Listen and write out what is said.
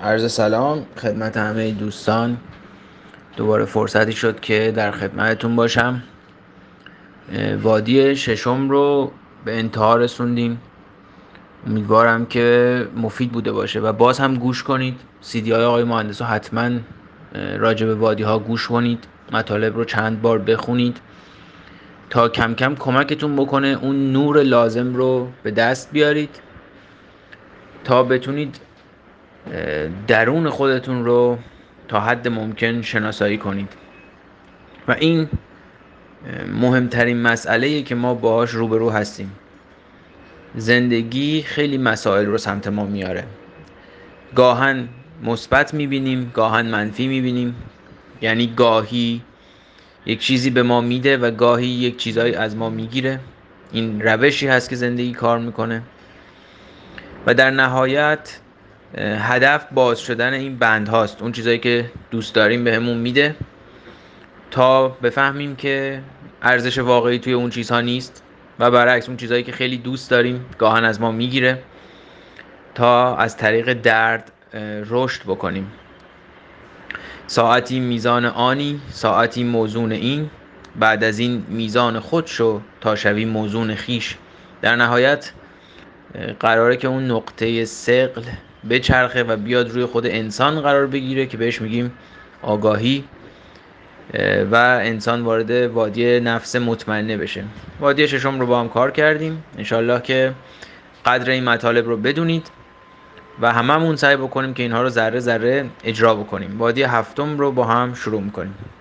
عرض سلام خدمت همه دوستان. دوباره فرصتی شد که در خدمتتون باشم. وادی ششم رو به انتها رسوندیم. امیدوارم که مفید بوده باشه و باز هم گوش کنید. CD های آقای مهندس رو حتما راجع به وادی ها گوش کنید. مطالب رو چند بار بخونید تا کم کم کمکتون بکنه اون نور لازم رو به دست بیارید تا بتونید درون خودتون رو تا حد ممکن شناسایی کنید. و این مهمترین مسئله‌ایه که ما باهاش روبرو هستیم. زندگی خیلی مسائل رو سمت ما میاره. گاهن مثبت میبینیم، گاهن منفی میبینیم. یعنی گاهی یک چیزی به ما میده و گاهی یک چیزایی از ما میگیره. این روشی هست که زندگی کار میکنه و در نهایت هدف باز شدن این بند هاست. اون چیزایی که دوست داریم بهمون میده تا بفهمیم که ارزش واقعی توی اون چیزها نیست و برعکس اون چیزهایی که خیلی دوست داریم گاهن از ما میگیره تا از طریق درد رشد بکنیم. ساعتی میزان آنی، ساعتی موزون این، بعد از این میزان خود شو تا شوی موزون خیش. در نهایت قراره که اون نقطه ثقل بچرخه و بیاد روی خود انسان قرار بگیره که بهش میگیم آگاهی و انسان وارد وادی نفس مطمئنه بشه. وادی ششم رو با هم کار کردیم. انشالله که قدر این مطالب رو بدونید و هممون سعی بکنیم که اینها رو ذره ذره اجرا بکنیم. وادی هفتم رو با هم شروع میکنیم.